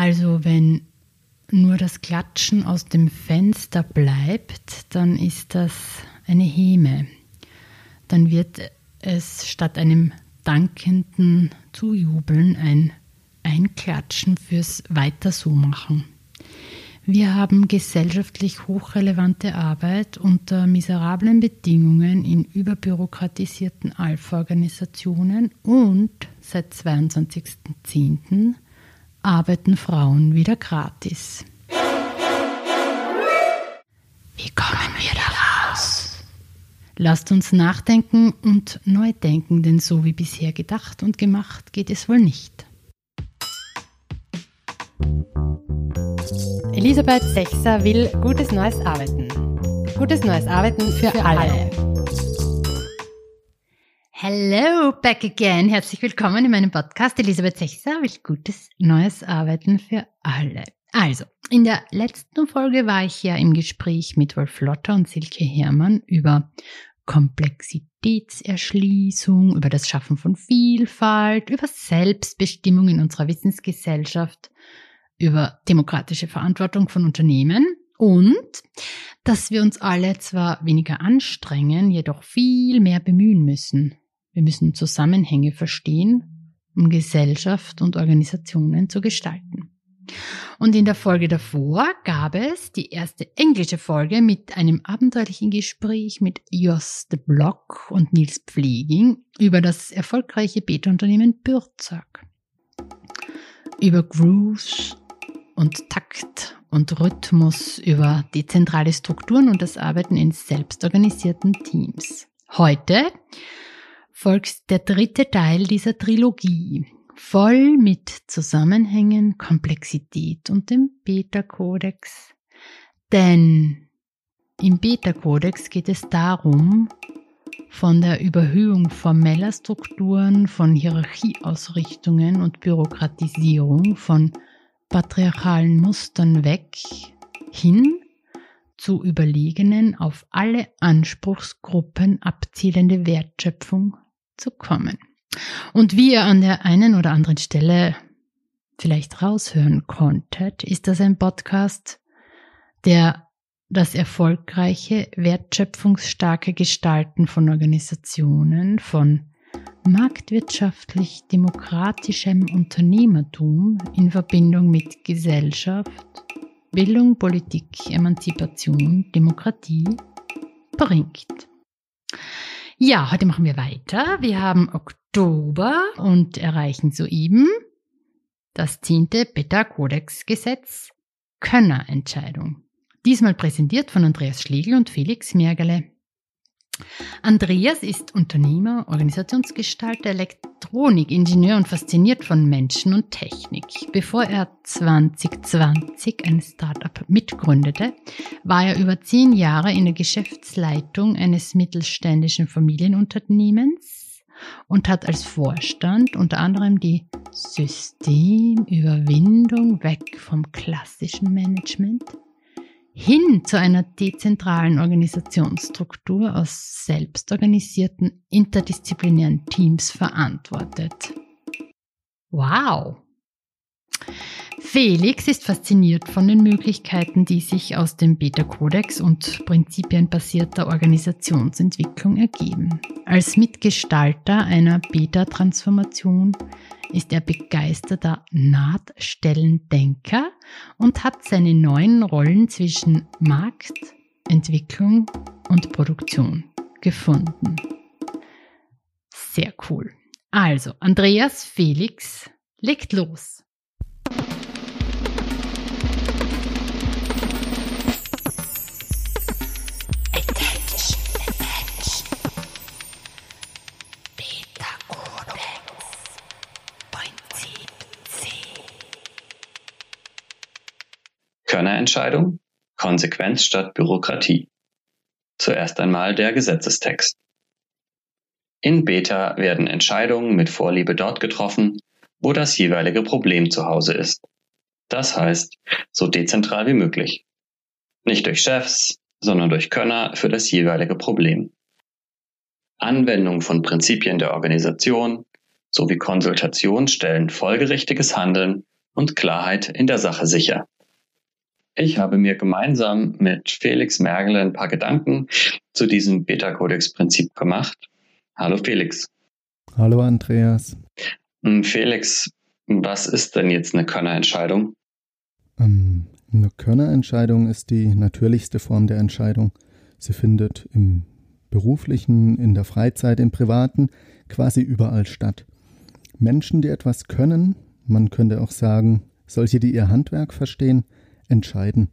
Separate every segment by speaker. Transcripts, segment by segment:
Speaker 1: Also wenn nur das Klatschen aus dem Fenster bleibt, dann ist das eine Häme. Dann wird es statt einem dankenden Zujubeln ein Einklatschen fürs Weiter so machen. Wir haben gesellschaftlich hochrelevante Arbeit unter miserablen Bedingungen in überbürokratisierten Alpha-Organisationen und seit 22.10. arbeiten Frauen wieder gratis. Wie kommen wir da raus? Lasst uns nachdenken und neu denken, denn so wie bisher gedacht und gemacht geht es wohl nicht.
Speaker 2: Elisabeth Sechser will gutes neues Arbeiten. Gutes neues Arbeiten für alle.
Speaker 1: Hello, back again. Herzlich willkommen in meinem Podcast. Elisabeth Sechser will gutes neues Arbeiten für alle. Also, in der letzten Folge war ich ja im Gespräch mit Wolf Lotter und Silke Herrmann über Komplexitätserschließung, über das Schaffen von Vielfalt, über Selbstbestimmung in unserer Wissensgesellschaft, über demokratische Verantwortung von Unternehmen und dass wir uns alle zwar weniger anstrengen, jedoch viel mehr bemühen müssen. Wir müssen Zusammenhänge verstehen, um Gesellschaft und Organisationen zu gestalten. Und in der Folge davor gab es die erste englische Folge mit einem abenteuerlichen Gespräch mit Jos de Blok und Nils Pfleging über das erfolgreiche Beta-Unternehmen Bürzag. Über Grooves und Takt und Rhythmus, über dezentrale Strukturen und das Arbeiten in selbstorganisierten Teams. Heute folgt der dritte Teil dieser Trilogie, voll mit Zusammenhängen, Komplexität und dem Beta-Kodex. Denn im Beta-Kodex geht es darum, von der Überhöhung formeller Strukturen, von Hierarchieausrichtungen und Bürokratisierung, von patriarchalen Mustern weg hin zu überlegenen, auf alle Anspruchsgruppen abzielende Wertschöpfung zu kommen. Und wie ihr an der einen oder anderen Stelle vielleicht raushören konntet, ist das ein Podcast, der das erfolgreiche, wertschöpfungsstarke Gestalten von Organisationen, von marktwirtschaftlich-demokratischem Unternehmertum in Verbindung mit Gesellschaft, Bildung, Politik, Emanzipation, Demokratie bringt. Ja, heute machen wir weiter. Wir haben Oktober und erreichen soeben das 10. Beta-Kodex-Gesetz Könnerentscheidung. Diesmal präsentiert von Andreas Schlegel und Felix Mergerle. Andreas ist Unternehmer, Organisationsgestalter, Elektronikingenieur und fasziniert von Menschen und Technik. Bevor er 2020 ein Startup mitgründete, war er über 10 Jahre in der Geschäftsleitung eines mittelständischen Familienunternehmens und hat als Vorstand unter anderem die Systemüberwindung weg vom klassischen Management hin zu einer dezentralen Organisationsstruktur aus selbstorganisierten, interdisziplinären Teams verantwortet. Wow! Felix ist fasziniert von den Möglichkeiten, die sich aus dem Beta-Kodex und prinzipienbasierter Organisationsentwicklung ergeben. Als Mitgestalter einer Beta-Transformation ist er begeisterter Nahtstellendenker und hat seine neuen Rollen zwischen Markt, Entwicklung und Produktion gefunden. Sehr cool. Also, Andreas, Felix, legt los.
Speaker 3: Könnerentscheidung, Konsequenz statt Bürokratie. Zuerst einmal der Gesetzestext. In Beta werden Entscheidungen mit Vorliebe dort getroffen, wo das jeweilige Problem zu Hause ist. Das heißt, so dezentral wie möglich. Nicht durch Chefs, sondern durch Könner für das jeweilige Problem. Anwendung von Prinzipien der Organisation sowie Konsultation stellen folgerichtiges Handeln und Klarheit in der Sache sicher. Ich habe mir gemeinsam mit Felix Mergele ein paar Gedanken zu diesem Beta-Codex-Prinzip gemacht. Hallo Felix.
Speaker 4: Hallo Andreas.
Speaker 3: Felix, was ist denn jetzt eine Könnerentscheidung?
Speaker 4: Eine Könnerentscheidung ist die natürlichste Form der Entscheidung. Sie findet im Beruflichen, in der Freizeit, im Privaten, quasi überall statt. Menschen, die etwas können, man könnte auch sagen, solche, die ihr Handwerk verstehen, entscheiden.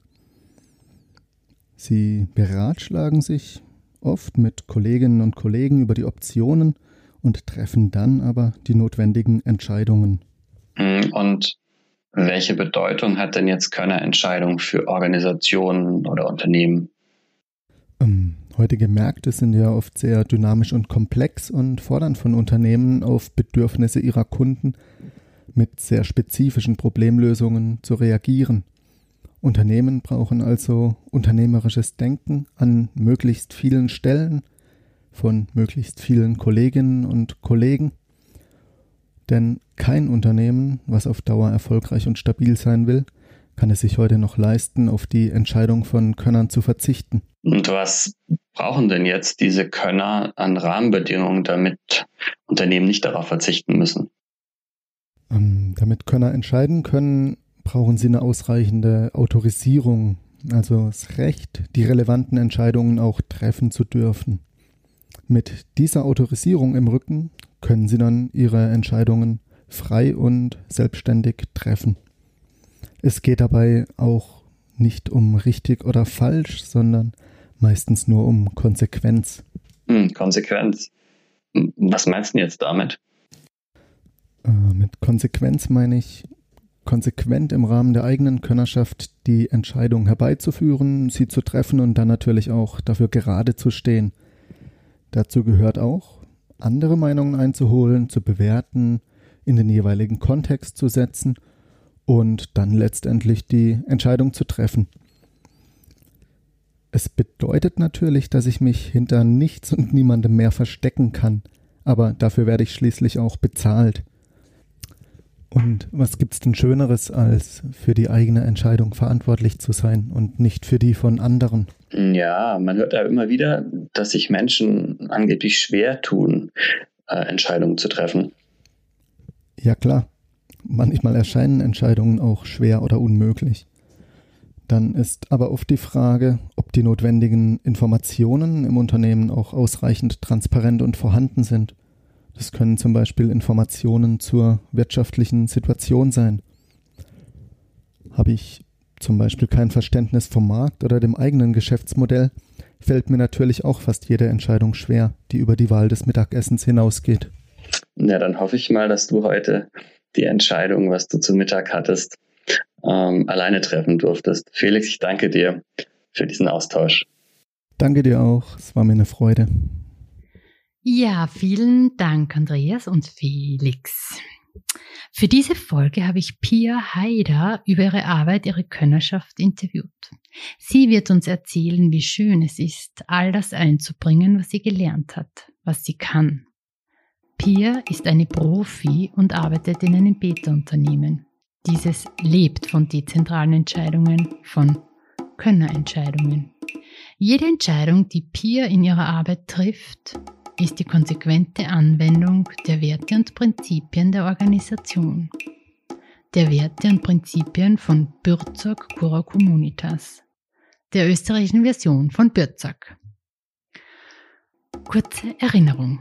Speaker 4: Sie beratschlagen sich oft mit Kolleginnen und Kollegen über die Optionen und treffen dann aber die notwendigen Entscheidungen.
Speaker 3: Und welche Bedeutung hat denn jetzt Könnerentscheidung für Organisationen oder Unternehmen?
Speaker 4: Heutige Märkte sind ja oft sehr dynamisch und komplex und fordern von Unternehmen auf Bedürfnisse ihrer Kunden mit sehr spezifischen Problemlösungen zu reagieren. Unternehmen brauchen also unternehmerisches Denken an möglichst vielen Stellen von möglichst vielen Kolleginnen und Kollegen. Denn kein Unternehmen, was auf Dauer erfolgreich und stabil sein will, kann es sich heute noch leisten, auf die Entscheidung von Könnern zu verzichten.
Speaker 3: Und was brauchen denn jetzt diese Könner an Rahmenbedingungen, damit Unternehmen nicht darauf verzichten müssen?
Speaker 4: Damit Könner entscheiden können, brauchen sie eine ausreichende Autorisierung, also das Recht, die relevanten Entscheidungen auch treffen zu dürfen. Mit dieser Autorisierung im Rücken können sie dann ihre Entscheidungen frei und selbstständig treffen. Es geht dabei auch nicht um richtig oder falsch, sondern meistens nur um Konsequenz.
Speaker 3: Konsequenz. Was meinst du jetzt damit?
Speaker 4: Mit Konsequenz meine ich, konsequent im Rahmen der eigenen Könnerschaft die Entscheidung herbeizuführen, sie zu treffen und dann natürlich auch dafür gerade zu stehen. Dazu gehört auch, andere Meinungen einzuholen, zu bewerten, in den jeweiligen Kontext zu setzen und dann letztendlich die Entscheidung zu treffen. Es bedeutet natürlich, dass ich mich hinter nichts und niemandem mehr verstecken kann, aber dafür werde ich schließlich auch bezahlt. Und was gibt's denn Schöneres, als für die eigene Entscheidung verantwortlich zu sein und nicht für die von anderen?
Speaker 3: Ja, man hört ja immer wieder, dass sich Menschen angeblich schwer tun, Entscheidungen zu treffen.
Speaker 4: Ja klar, manchmal erscheinen Entscheidungen auch schwer oder unmöglich. Dann ist aber oft die Frage, ob die notwendigen Informationen im Unternehmen auch ausreichend transparent und vorhanden sind. Das können zum Beispiel Informationen zur wirtschaftlichen Situation sein. Habe ich zum Beispiel kein Verständnis vom Markt oder dem eigenen Geschäftsmodell, fällt mir natürlich auch fast jede Entscheidung schwer, die über die Wahl des Mittagessens hinausgeht.
Speaker 3: Ja, dann hoffe ich mal, dass du heute die Entscheidung, was du zu Mittag hattest, alleine treffen durftest. Felix, ich danke dir für diesen Austausch.
Speaker 4: Danke dir auch, es war mir eine Freude.
Speaker 1: Ja, vielen Dank, Andreas und Felix. Für diese Folge habe ich Pia Haider über ihre Arbeit, ihre Könnerschaft interviewt. Sie wird uns erzählen, wie schön es ist, all das einzubringen, was sie gelernt hat, was sie kann. Pia ist eine Profi und arbeitet in einem Beta-Unternehmen. Dieses lebt von dezentralen Entscheidungen, von Könnerentscheidungen. Jede Entscheidung, die Pia in ihrer Arbeit trifft, ist die konsequente Anwendung der Werte und Prinzipien der Organisation. Der Werte und Prinzipien von Bürzog Cura Communitas, der österreichischen Version von Bürzog. Kurze Erinnerung.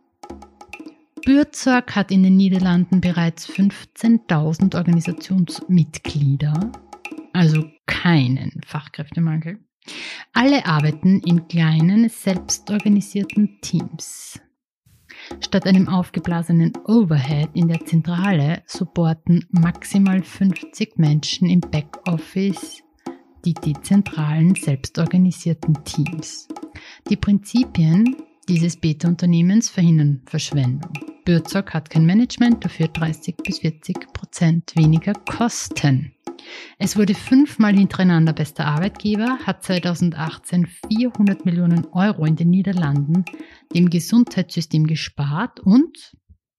Speaker 1: Bürzog hat in den Niederlanden bereits 15.000 Organisationsmitglieder, also keinen Fachkräftemangel. Alle arbeiten in kleinen, selbstorganisierten Teams. Statt einem aufgeblasenen Overhead in der Zentrale supporten maximal 50 Menschen im Backoffice die dezentralen, selbstorganisierten Teams. Die Prinzipien dieses Beta-Unternehmens verhindern Verschwendung. Bürzog hat kein Management, dafür 30-40% weniger Kosten. Es wurde 5-mal hintereinander bester Arbeitgeber, hat 2018 400 Millionen Euro in den Niederlanden dem Gesundheitssystem gespart und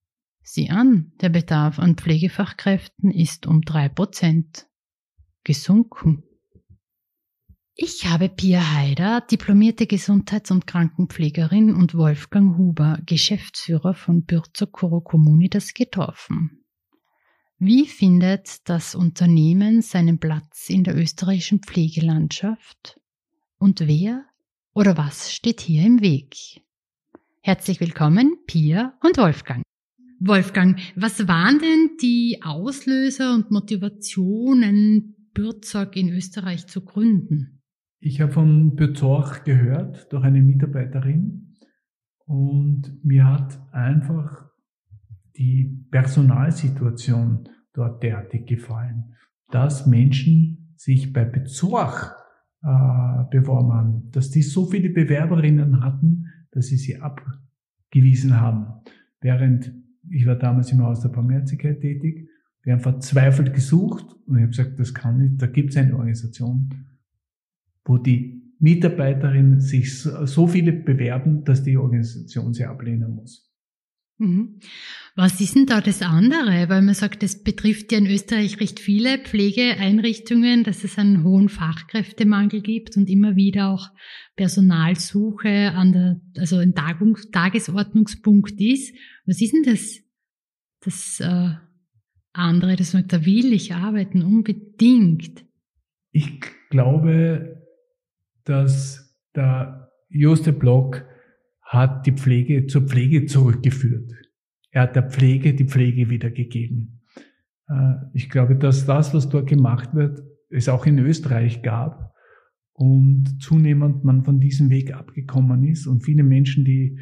Speaker 1: Sieh an, der Bedarf an Pflegefachkräften ist um 3% gesunken. Ich habe Pia Haider, diplomierte Gesundheits- und Krankenpflegerin, und Wolfgang Huber, Geschäftsführer von Bürzog Curo Communitas, getroffen. Wie findet das Unternehmen seinen Platz in der österreichischen Pflegelandschaft? Und wer oder was steht hier im Weg? Herzlich willkommen, Pia und Wolfgang. Wolfgang, was waren denn die Auslöser und Motivationen, Bürzog in Österreich zu gründen?
Speaker 5: Ich habe von Bürzog gehört durch eine Mitarbeiterin und mir hat einfach die Personalsituation dort derartig gefallen, dass Menschen sich bei Bürzog beworben haben, dass die so viele Bewerberinnen hatten, dass sie abgewiesen haben. Während ich war damals im Haus der Barmherzigkeit tätig, wir haben verzweifelt gesucht und ich habe gesagt, das kann nicht, da gibt es eine Organisation, wo die Mitarbeiterinnen sich so viele bewerben, dass die Organisation sie ablehnen muss.
Speaker 1: Was ist denn da das andere? Weil man sagt, das betrifft ja in Österreich recht viele Pflegeeinrichtungen, dass es einen hohen Fachkräftemangel gibt und immer wieder auch Personalsuche also ein Tagesordnungspunkt ist. Was ist denn das andere, das man sagt, da will ich arbeiten, unbedingt?
Speaker 5: Ich glaube, dass der Joost Block hat die Pflege zur Pflege zurückgeführt. Er hat der Pflege die Pflege wiedergegeben. Ich glaube, dass das, was dort gemacht wird, es auch in Österreich gab und zunehmend man von diesem Weg abgekommen ist und viele Menschen, die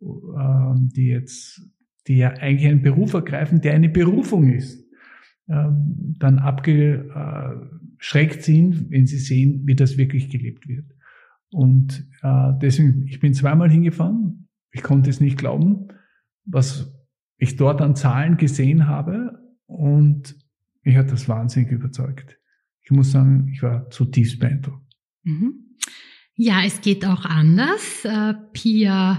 Speaker 5: ja eigentlich einen Beruf ergreifen, der eine Berufung ist, dann abgeschreckt sind, wenn sie sehen, wie das wirklich gelebt wird. Und deswegen, ich bin zweimal hingefahren. Ich konnte es nicht glauben, was ich dort an Zahlen gesehen habe. Und mich hat das wahnsinnig überzeugt. Ich muss sagen, ich war zutiefst beeindruckt.
Speaker 1: Ja, es geht auch anders. Pia,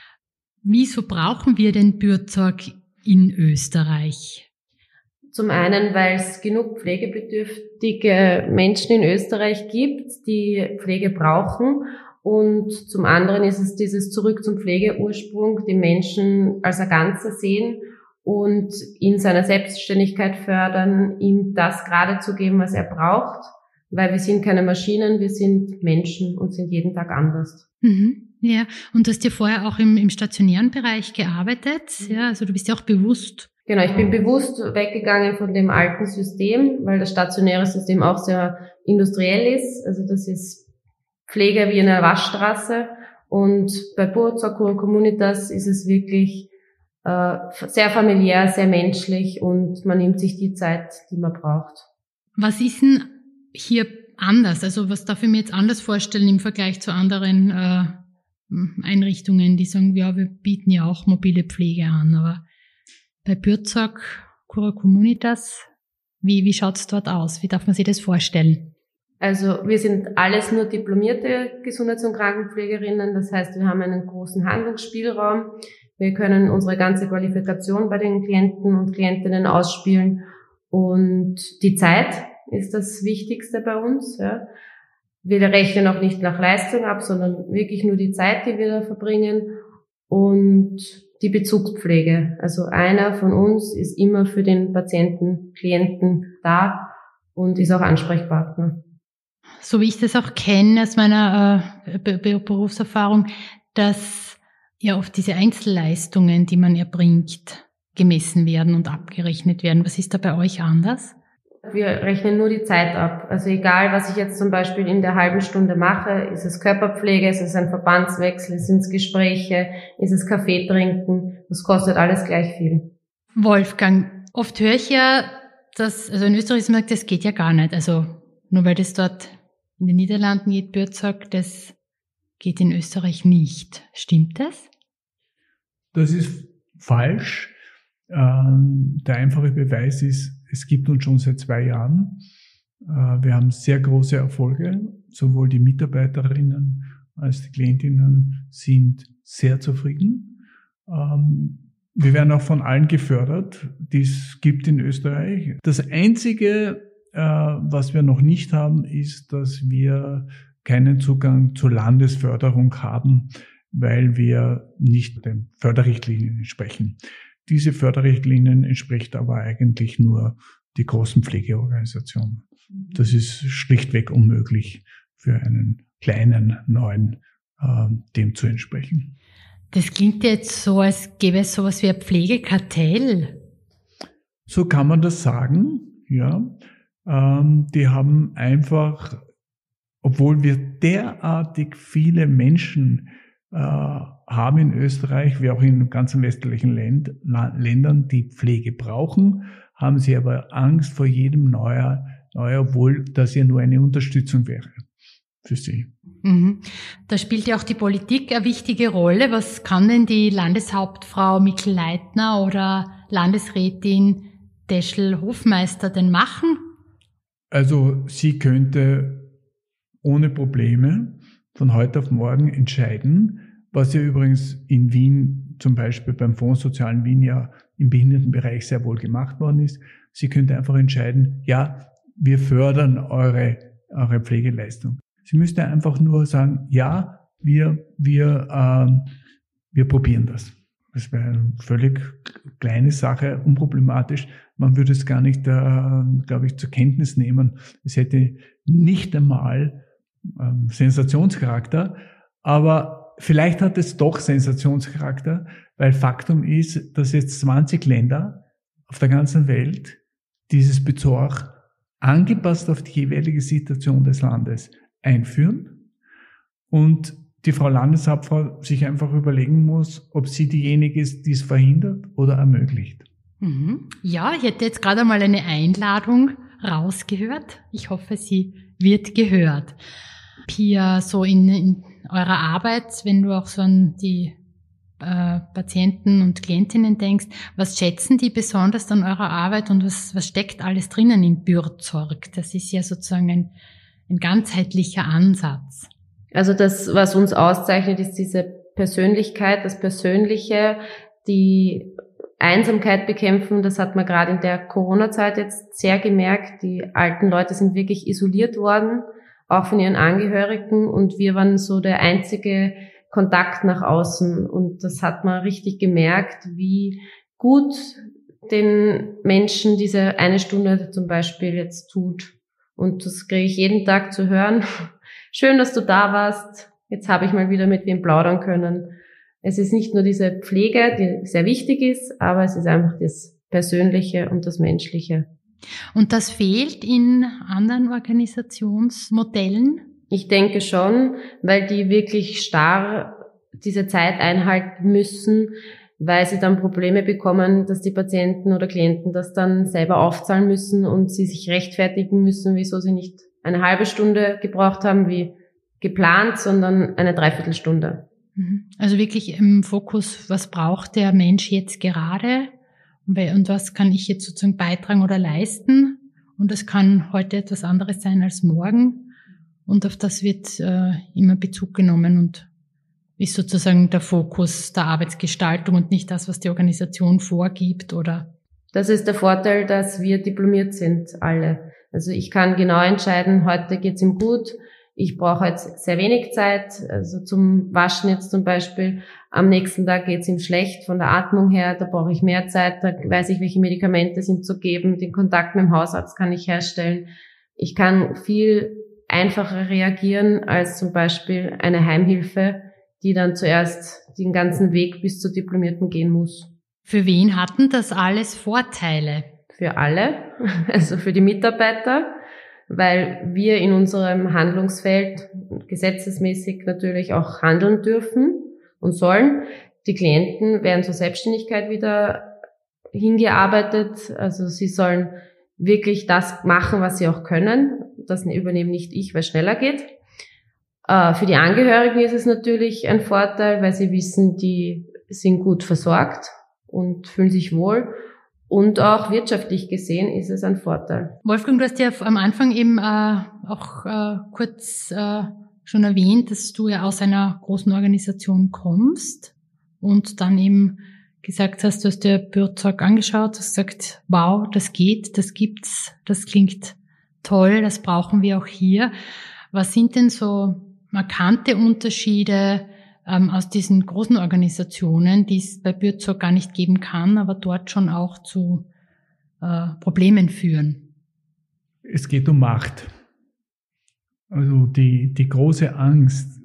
Speaker 1: wieso brauchen wir den Bürzog in Österreich?
Speaker 6: Zum einen, weil es genug pflegebedürftige Menschen in Österreich gibt, die Pflege brauchen. Und zum anderen ist es dieses Zurück zum Pflegeursprung, den Menschen als ein Ganzes sehen und in seiner Selbstständigkeit fördern, ihm das gerade zu geben, was er braucht. Weil wir sind keine Maschinen, wir sind Menschen und sind jeden Tag anders.
Speaker 1: Ja, und du hast ja vorher auch im stationären Bereich gearbeitet. Ja, also du bist ja auch bewusst.
Speaker 6: Genau, ich bin bewusst weggegangen von dem alten System, weil das stationäre System auch sehr industriell ist. Also das ist Pflege wie in einer Waschstraße. Und bei Bürzog Curo Communitas ist es wirklich sehr familiär, sehr menschlich und man nimmt sich die Zeit, die man braucht.
Speaker 1: Was ist denn hier anders? Also was darf ich mir jetzt anders vorstellen im Vergleich zu anderen Einrichtungen, die sagen, ja, wir bieten ja auch mobile Pflege an, aber bei Bürzog Curo Communitas, wie schaut's dort aus? Wie darf man sich das vorstellen?
Speaker 6: Also wir sind alles nur diplomierte Gesundheits- und Krankenpflegerinnen. Das heißt, wir haben einen großen Handlungsspielraum. Wir können unsere ganze Qualifikation bei den Klienten und Klientinnen ausspielen. Und die Zeit ist das Wichtigste bei uns. Ja. Wir rechnen auch nicht nach Leistung ab, sondern wirklich nur die Zeit, die wir da verbringen. Und die Bezugspflege. Also einer von uns ist immer für den Patienten, Klienten da und ist auch Ansprechpartner.
Speaker 1: So wie ich das auch kenne aus meiner Berufserfahrung, dass ja oft diese Einzelleistungen, die man erbringt, gemessen werden und abgerechnet werden. Was ist da bei euch anders?
Speaker 6: Wir rechnen nur die Zeit ab. Also egal, was ich jetzt zum Beispiel in der halben Stunde mache, ist es Körperpflege, ist es ein Verbandswechsel, sind es Gespräche, ist es Kaffee trinken, das kostet alles gleich viel.
Speaker 1: Wolfgang, oft höre ich ja, dass, also in Österreich sagt, das geht ja gar nicht. Also nur weil das dort in den Niederlanden geht, Bürzog, das geht in Österreich nicht. Stimmt das?
Speaker 5: Das ist falsch. Der einfache Beweis ist, es gibt uns schon seit 2 Jahren. Wir haben sehr große Erfolge. Sowohl die Mitarbeiterinnen als die Klientinnen sind sehr zufrieden. Wir werden auch von allen gefördert, die es gibt in Österreich. Das Einzige, was wir noch nicht haben, ist, dass wir keinen Zugang zur Landesförderung haben, weil wir nicht den Förderrichtlinien entsprechen. Diese Förderrichtlinien entspricht aber eigentlich nur die großen Pflegeorganisationen. Das ist schlichtweg unmöglich für einen kleinen, neuen, dem zu entsprechen.
Speaker 1: Das klingt jetzt so, als gäbe es sowas wie ein Pflegekartell.
Speaker 5: So kann man das sagen, ja. Die haben einfach, obwohl wir derartig viele Menschen haben in Österreich, wie auch in den ganzen westlichen Ländern, die Pflege brauchen, haben sie aber Angst vor jedem Neuer, obwohl das ja nur eine Unterstützung wäre für sie.
Speaker 1: Mhm. Da spielt ja auch die Politik eine wichtige Rolle. Was kann denn die Landeshauptfrau Mikl-Leitner oder Landesrätin Teschel-Hofmeister denn machen?
Speaker 5: Also sie könnte ohne Probleme von heute auf morgen entscheiden, was ja übrigens in Wien zum Beispiel beim Fonds Sozialen Wien ja im Behindertenbereich sehr wohl gemacht worden ist. Sie könnte einfach entscheiden, ja, wir fördern eure Pflegeleistung. Sie müsste einfach nur sagen, ja, wir probieren das. Das wäre eine völlig kleine Sache, unproblematisch. Man würde es gar nicht, glaube ich, zur Kenntnis nehmen. Es hätte nicht einmal Sensationscharakter, aber vielleicht hat es doch Sensationscharakter, weil Faktum ist, dass jetzt 20 Länder auf der ganzen Welt dieses Bezug angepasst auf die jeweilige Situation des Landes einführen und die Frau Landeshauptfrau sich einfach überlegen muss, ob sie diejenige ist, die es verhindert oder ermöglicht.
Speaker 1: Ja, ich hätte jetzt gerade einmal eine Einladung rausgehört. Ich hoffe, sie wird gehört. Pia, so in eurer Arbeit, wenn du auch so an die Patienten und Klientinnen denkst, was schätzen die besonders an eurer Arbeit und was steckt alles drinnen in Bürsorg? Das ist ja sozusagen ein ganzheitlicher Ansatz.
Speaker 6: Also das, was uns auszeichnet, ist diese Persönlichkeit, das Persönliche, die Einsamkeit bekämpfen. Das hat man gerade in der Corona-Zeit jetzt sehr gemerkt. Die alten Leute sind wirklich isoliert worden, auch von ihren Angehörigen, und wir waren so der einzige Kontakt nach außen, und das hat man richtig gemerkt, wie gut den Menschen diese eine Stunde zum Beispiel jetzt tut. Und das kriege ich jeden Tag zu hören. Schön, dass du da warst. Jetzt habe ich mal wieder mit wem plaudern können. Es ist nicht nur diese Pflege, die sehr wichtig ist, aber es ist einfach das Persönliche und das Menschliche.
Speaker 1: Und das fehlt in anderen Organisationsmodellen?
Speaker 6: Ich denke schon, weil die wirklich starr diese Zeit einhalten müssen, weil sie dann Probleme bekommen, dass die Patienten oder Klienten das dann selber aufzahlen müssen und sie sich rechtfertigen müssen, wieso sie nicht eine halbe Stunde gebraucht haben, wie geplant, sondern eine Dreiviertelstunde.
Speaker 1: Also wirklich im Fokus, was braucht der Mensch jetzt gerade und was kann ich jetzt sozusagen beitragen oder leisten? Und das kann heute etwas anderes sein als morgen. Und auf das wird immer Bezug genommen und ist sozusagen der Fokus der Arbeitsgestaltung und nicht das, was die Organisation vorgibt, oder?
Speaker 6: Das ist der Vorteil, dass wir diplomiert sind, alle. Also ich kann genau entscheiden, heute geht's ihm gut, ich brauche jetzt sehr wenig Zeit, also zum Waschen jetzt zum Beispiel. Am nächsten Tag geht's ihm schlecht von der Atmung her, da brauche ich mehr Zeit, da weiß ich, welche Medikamente sind zu geben, den Kontakt mit dem Hausarzt kann ich herstellen. Ich kann viel einfacher reagieren als zum Beispiel eine Heimhilfe, die dann zuerst den ganzen Weg bis zur Diplomierten gehen muss.
Speaker 1: Für wen hatten das alles Vorteile?
Speaker 6: Für alle, also für die Mitarbeiter, weil wir in unserem Handlungsfeld gesetzesmäßig natürlich auch handeln dürfen und sollen. Die Klienten werden zur Selbstständigkeit wieder hingearbeitet, also sie sollen wirklich das machen, was sie auch können. Das übernehme nicht ich, weil es schneller geht. Für die Angehörigen ist es natürlich ein Vorteil, weil sie wissen, die sind gut versorgt und fühlen sich wohl. Und auch wirtschaftlich gesehen ist es ein Vorteil.
Speaker 1: Wolfgang, du hast ja am Anfang eben auch kurz schon erwähnt, dass du ja aus einer großen Organisation kommst und dann eben gesagt hast, du hast dir Bürzog angeschaut, hast gesagt, wow, das geht, das gibt's, das klingt toll, das brauchen wir auch hier. Was sind denn so markante Unterschiede aus diesen großen Organisationen, die es bei Bürzog gar nicht geben kann, aber dort schon auch zu Problemen führen?
Speaker 5: Es geht um Macht. Also die große Angst,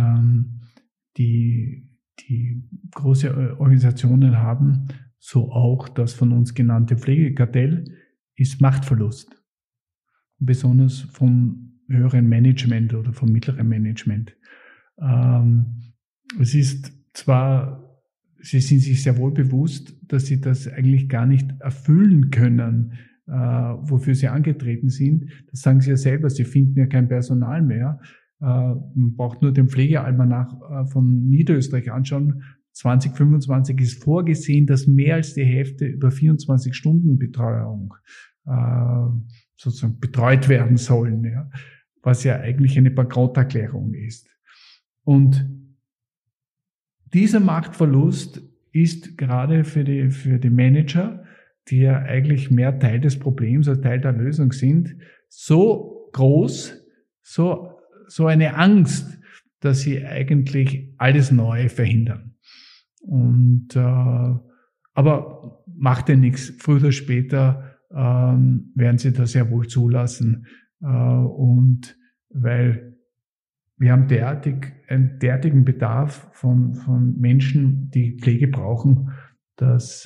Speaker 5: die große Organisationen haben, so auch das von uns genannte Pflegekartell, ist Machtverlust. Besonders vom höheren Management oder vom mittleren Management. Es ist zwar, sie sind sich sehr wohl bewusst, dass sie das eigentlich gar nicht erfüllen können, wofür sie angetreten sind. Das sagen sie ja selber, sie finden ja kein Personal mehr. Man braucht nur den Pflegealmanach von Niederösterreich anschauen. 2025 ist vorgesehen, dass mehr als die Hälfte über 24-Stunden-Betreuung sozusagen betreut werden sollen, ja, was ja eigentlich eine Bankrotterklärung ist. Und dieser Machtverlust ist gerade für die Manager, die ja eigentlich mehr Teil des Problems als Teil der Lösung sind, so groß, so eine Angst, dass sie eigentlich alles Neue verhindern. Und aber macht ja nichts. Früher oder später werden sie das ja wohl zulassen. Und weil wir haben einen derartigen Bedarf von Menschen, die Pflege brauchen, dass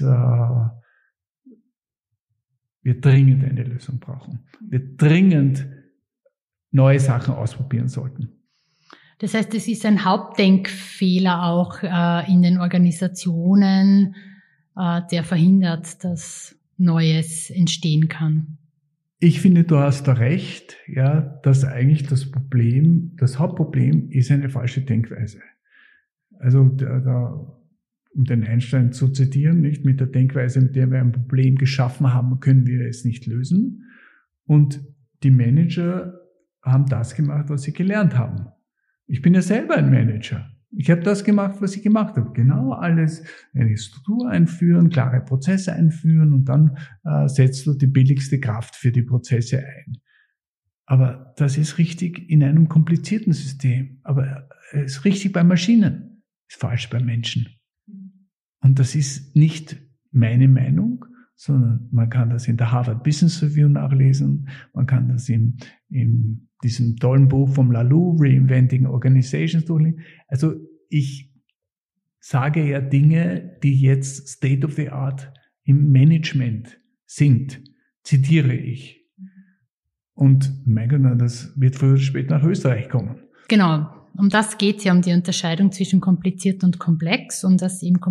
Speaker 5: wir dringend eine Lösung brauchen. Wir dringend neue Sachen ausprobieren sollten.
Speaker 1: Das heißt, es ist ein Hauptdenkfehler auch in den Organisationen, der verhindert, dass Neues entstehen kann.
Speaker 5: Ich finde, du hast da recht, ja, dass eigentlich das Hauptproblem ist eine falsche Denkweise. Also um den Einstein zu zitieren, nicht mit der Denkweise, mit der wir ein Problem geschaffen haben, können wir es nicht lösen. Und die Manager haben das gemacht, was sie gelernt haben. Ich bin ja selber ein Manager. Ich habe das gemacht, was ich gemacht habe. Genau alles, eine Struktur einführen, klare Prozesse einführen und dann setzt du die billigste Kraft für die Prozesse ein. Aber das ist richtig in einem komplizierten System. Aber es ist richtig bei Maschinen, ist falsch bei Menschen. Und das ist nicht meine Meinung, sondern man kann das in der Harvard Business Review nachlesen, man kann das in diesem tollen Buch vom Laloux, Reinventing Organizations, durchlesen. Also ich sage ja Dinge, die jetzt State of the Art im Management sind, zitiere ich. Und mein Gott, das wird früher oder später nach Österreich kommen.
Speaker 1: Genau. Um das geht es ja, um die Unterscheidung zwischen kompliziert und komplex und dass eben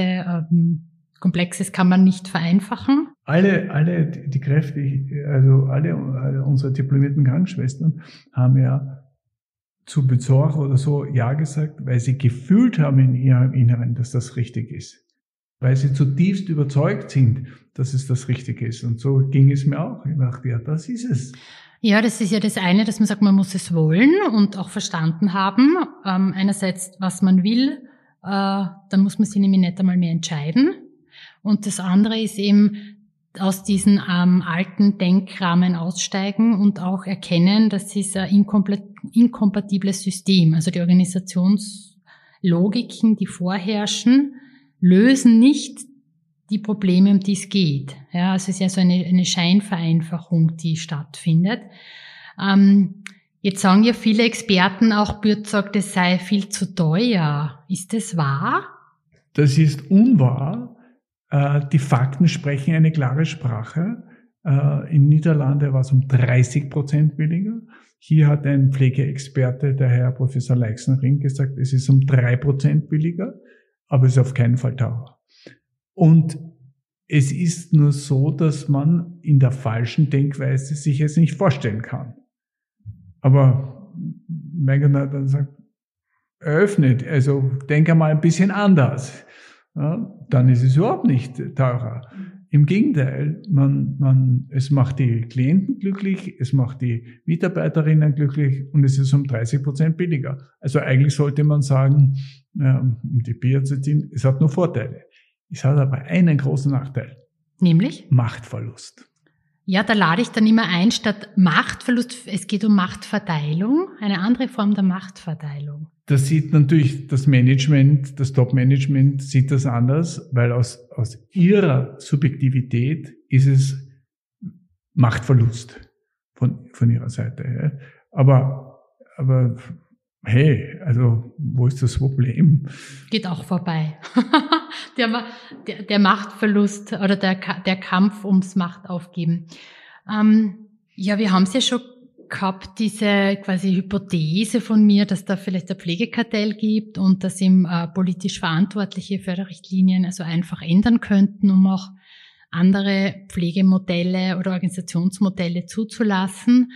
Speaker 1: Komplexes kann man nicht vereinfachen.
Speaker 5: Alle die Kräfte, also alle unsere diplomierten Krankenschwestern haben ja zu Bezorg oder so Ja gesagt, weil sie gefühlt haben in ihrem Inneren, dass das richtig ist. Weil sie zutiefst überzeugt sind, dass es das Richtige ist. Und so ging es mir auch. Ich dachte, ja, das ist es.
Speaker 1: Ja, das ist ja das eine, dass man sagt, man muss es wollen und auch verstanden haben. Einerseits, was man will, dann muss man sich nämlich nicht einmal mehr entscheiden. Und das andere ist eben aus diesen alten Denkrahmen aussteigen und auch erkennen, das ist ein inkompatibles System. Also die Organisationslogiken, die vorherrschen, lösen nicht die Probleme, um die es geht. Ja, also es ist ja so eine Scheinvereinfachung, die stattfindet. Jetzt sagen ja viele Experten, auch Bürzog, das sei viel zu teuer. Ist das wahr?
Speaker 5: Das ist unwahr. Die Fakten sprechen eine klare Sprache. In Niederlande war es um 30% billiger. Hier hat ein Pflegeexperte, der Herr Professor Leixenring, gesagt, es ist um 3% billiger, aber es ist auf keinen Fall teurer. Und es ist nur so, dass man in der falschen Denkweise sich es nicht vorstellen kann. Aber Megan hat dann gesagt, eröffnet, also denk einmal ein bisschen anders. Ja, dann ist es überhaupt nicht teurer. Im Gegenteil, es macht die Klienten glücklich, es macht die Mitarbeiterinnen glücklich und es ist um 30% billiger. Also eigentlich sollte man sagen, um die Bier zu ziehen, es hat nur Vorteile. Es hat aber einen großen Nachteil.
Speaker 1: Nämlich?
Speaker 5: Machtverlust.
Speaker 1: Ja, da lade ich dann immer ein, statt Machtverlust, es geht um Machtverteilung, eine andere Form der Machtverteilung.
Speaker 5: Das sieht natürlich das Management, das Top-Management sieht das anders, weil aus ihrer Subjektivität ist es Machtverlust von ihrer Seite. Ja. Aber hey, also wo ist das Problem?
Speaker 1: Geht auch vorbei. Der Machtverlust oder der Kampf ums Machtaufgeben. Ja, wir haben es ja schon gehabt, diese quasi Hypothese von mir, dass da vielleicht ein Pflegekartell gibt und dass ihm politisch verantwortliche Förderrichtlinien also einfach ändern könnten, um auch andere Pflegemodelle oder Organisationsmodelle zuzulassen.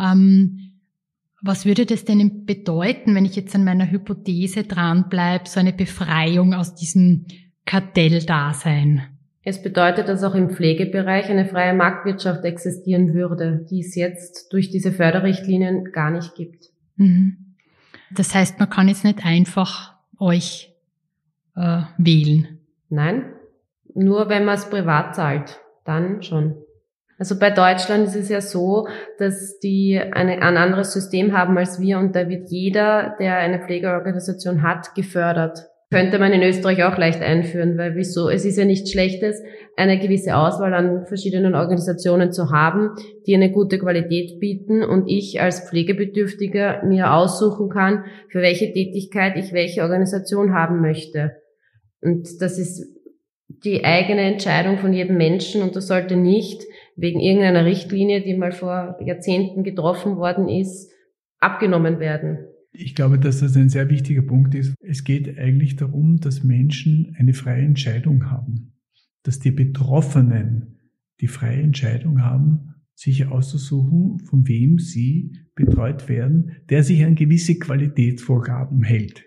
Speaker 1: Was würde das denn bedeuten, wenn ich jetzt an meiner Hypothese dranbleibe, so eine Befreiung aus diesem Kartelldasein?
Speaker 6: Es bedeutet, dass auch im Pflegebereich eine freie Marktwirtschaft existieren würde, die es jetzt durch diese Förderrichtlinien gar nicht gibt.
Speaker 1: Das heißt, man kann jetzt nicht einfach euch wählen?
Speaker 6: Nein, nur wenn man es privat zahlt, dann schon. Also bei Deutschland ist es ja so, dass die ein anderes System haben als wir und da wird jeder, der eine Pflegeorganisation hat, gefördert. Könnte man in Österreich auch leicht einführen, weil wieso? Es ist ja nichts Schlechtes, eine gewisse Auswahl an verschiedenen Organisationen zu haben, die eine gute Qualität bieten und ich als Pflegebedürftiger mir aussuchen kann, für welche Tätigkeit ich welche Organisation haben möchte. Und das ist die eigene Entscheidung von jedem Menschen und das sollte nicht wegen irgendeiner Richtlinie, die mal vor Jahrzehnten getroffen worden ist, abgenommen werden.
Speaker 5: Ich glaube, dass das ein sehr wichtiger Punkt ist. Es geht eigentlich darum, dass Menschen eine freie Entscheidung haben. Dass die Betroffenen die freie Entscheidung haben, sich auszusuchen, von wem sie betreut werden, der sich an gewisse Qualitätsvorgaben hält.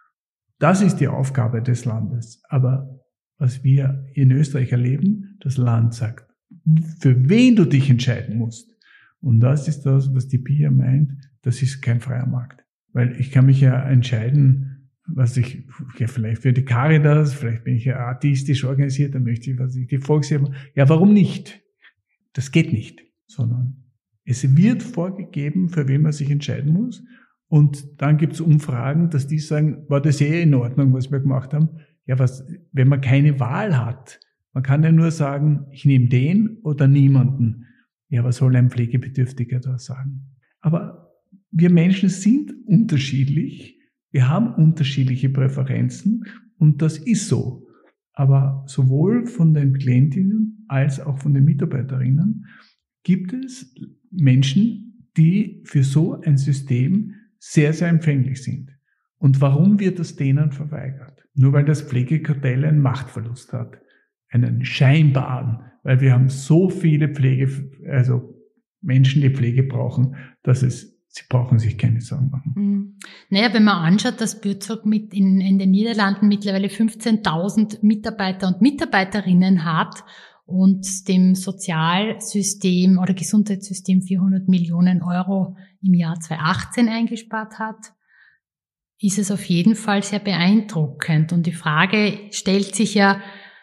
Speaker 5: Das ist die Aufgabe des Landes. Aber was wir in Österreich erleben, das Land sagt, für wen du dich entscheiden musst. Und das ist das, was die Pia meint, das ist kein freier Markt. Weil ich kann mich ja entscheiden, vielleicht für die Caritas, vielleicht bin ich ja artistisch organisiert, dann möchte ich, die Volkshilfe. Ja, warum nicht? Das geht nicht. Sondern es wird vorgegeben, für wen man sich entscheiden muss. Und dann gibt es Umfragen, dass die sagen, war das in Ordnung, was wir gemacht haben? Ja, wenn man keine Wahl hat, man kann ja nur sagen, ich nehme den oder niemanden. Ja, was soll ein Pflegebedürftiger da sagen? Aber wir Menschen sind unterschiedlich, wir haben unterschiedliche Präferenzen und das ist so. Aber sowohl von den Klientinnen als auch von den Mitarbeiterinnen gibt es Menschen, die für so ein System sehr, sehr empfänglich sind. Und warum wird das denen verweigert? Nur weil das Pflegekartell einen Machtverlust hat. Einen scheinbaren, weil wir haben so viele Menschen, die Pflege brauchen, sie brauchen sich keine Sorgen machen.
Speaker 1: Naja, wenn man anschaut, dass Buurtzorg in den Niederlanden mittlerweile 15.000 Mitarbeiter und Mitarbeiterinnen hat und dem Sozialsystem oder Gesundheitssystem 400 Millionen Euro im Jahr 2018 eingespart hat, ist es auf jeden Fall sehr beeindruckend. Und die Frage stellt sich ja,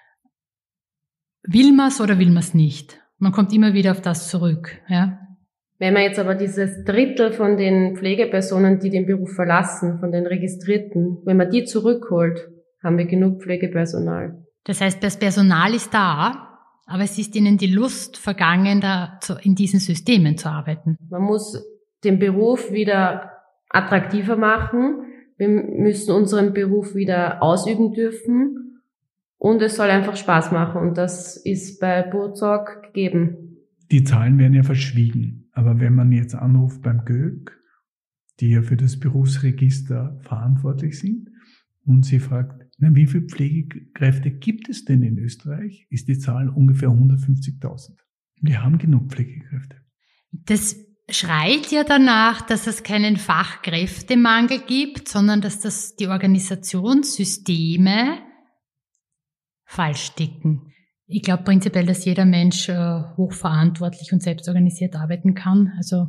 Speaker 1: will man es oder will man es nicht? Man kommt immer wieder auf das zurück. Ja?
Speaker 6: Wenn man jetzt aber dieses Drittel von den Pflegepersonen, die den Beruf verlassen, von den Registrierten, wenn man die zurückholt, haben wir genug Pflegepersonal.
Speaker 1: Das heißt, das Personal ist da, aber es ist ihnen die Lust vergangen, in diesen Systemen zu arbeiten.
Speaker 6: Man muss den Beruf wieder attraktiver machen. Wir müssen unseren Beruf wieder ausüben dürfen. Und es soll einfach Spaß machen und das ist bei Buurtzorg gegeben.
Speaker 5: Die Zahlen werden ja verschwiegen, aber wenn man jetzt anruft beim GÖK, die ja für das Berufsregister verantwortlich sind, und sie fragt, wie viele Pflegekräfte gibt es denn in Österreich, ist die Zahl ungefähr 150.000. Wir haben genug Pflegekräfte.
Speaker 1: Das schreit ja danach, dass es keinen Fachkräftemangel gibt, sondern dass die Organisationssysteme falsch ticken. Ich glaube prinzipiell, dass jeder Mensch hochverantwortlich und selbstorganisiert arbeiten kann. Also,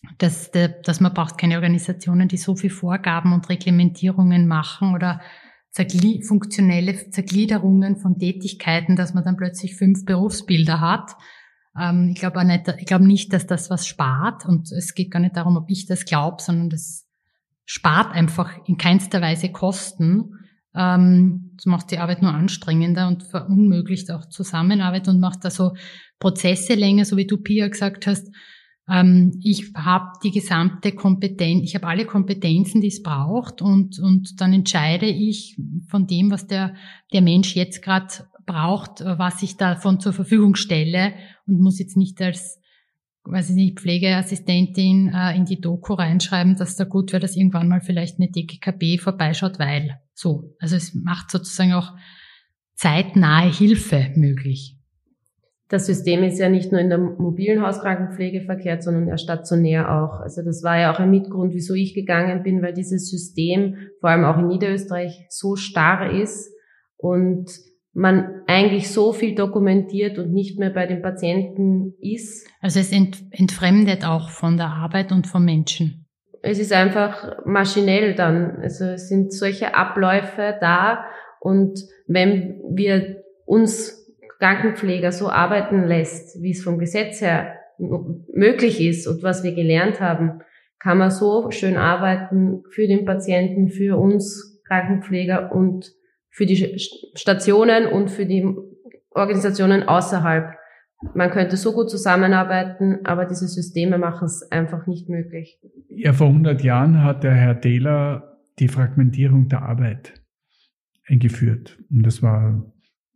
Speaker 1: dass man braucht keine Organisationen, die so viel Vorgaben und Reglementierungen machen oder funktionelle Zergliederungen von Tätigkeiten, dass man dann plötzlich 5 Berufsbilder hat. Ich glaube nicht, dass das was spart, und es geht gar nicht darum, ob ich das glaube, sondern das spart einfach in keinster Weise Kosten. Das macht die Arbeit nur anstrengender und verunmöglicht auch Zusammenarbeit und macht da so Prozesse länger, so wie du, Pia, gesagt hast. Ich habe die gesamte Kompetenz, ich habe alle Kompetenzen, die es braucht, und dann entscheide ich von dem, was der Mensch jetzt gerade braucht, was ich davon zur Verfügung stelle, und muss jetzt nicht als, weiß ich nicht, Pflegeassistentin in die Doku reinschreiben, dass da gut wäre, dass irgendwann mal vielleicht eine DGKB vorbeischaut, weil so. Also es macht sozusagen auch zeitnahe Hilfe möglich.
Speaker 6: Das System ist ja nicht nur in der mobilen Hauskrankenpflege verkehrt, sondern ja stationär auch. Also das war ja auch ein Mitgrund, wieso ich gegangen bin, weil dieses System vor allem auch in Niederösterreich so starr ist und man eigentlich so viel dokumentiert und nicht mehr bei den Patienten ist.
Speaker 1: Also es entfremdet auch von der Arbeit und vom Menschen.
Speaker 6: Es ist einfach maschinell dann. Also es sind solche Abläufe da, und wenn wir uns Krankenpfleger so arbeiten lässt, wie es vom Gesetz her möglich ist und was wir gelernt haben, kann man so schön arbeiten für den Patienten, für uns Krankenpfleger und für die Stationen und für die Organisationen außerhalb. Man könnte so gut zusammenarbeiten, aber diese Systeme machen es einfach nicht möglich.
Speaker 5: Ja, vor 100 Jahren hat der Herr Taylor die Fragmentierung der Arbeit eingeführt. Und das war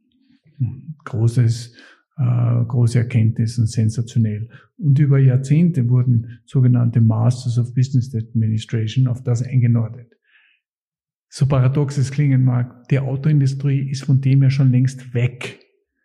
Speaker 5: große Erkenntnis und sensationell. Und über Jahrzehnte wurden sogenannte Masters of Business Administration auf das eingenordet. So paradox es klingen mag, die Autoindustrie ist von dem ja schon längst weg.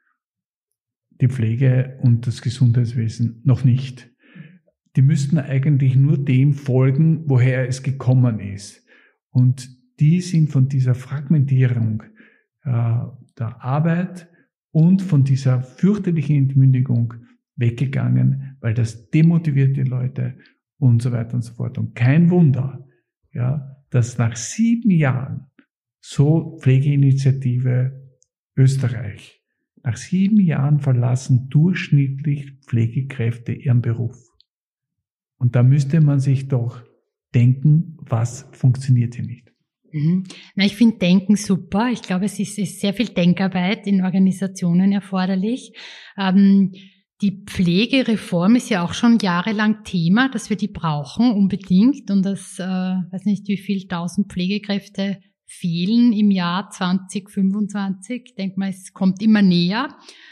Speaker 5: Die Pflege und das Gesundheitswesen noch nicht. Die müssten eigentlich nur dem folgen, woher es gekommen ist. Und die sind von dieser Fragmentierung der Arbeit und von dieser fürchterlichen Entmündigung weggegangen, weil das demotiviert die Leute und so weiter und so fort. Und kein Wunder, ja, dass nach 7 Jahren so Pflegeinitiative Österreich, nach 7 Jahren verlassen durchschnittlich Pflegekräfte ihren Beruf. Und da müsste man sich doch denken, was funktioniert hier nicht.
Speaker 1: Na, ich finde Denken super. Ich glaube, es ist sehr viel Denkarbeit in Organisationen erforderlich. Die Pflegereform ist ja auch schon jahrelang Thema, dass wir die brauchen unbedingt, und dass, weiß nicht, wie viel 1000 Pflegekräfte fehlen im Jahr 2025. Ich denke mal, es kommt immer näher.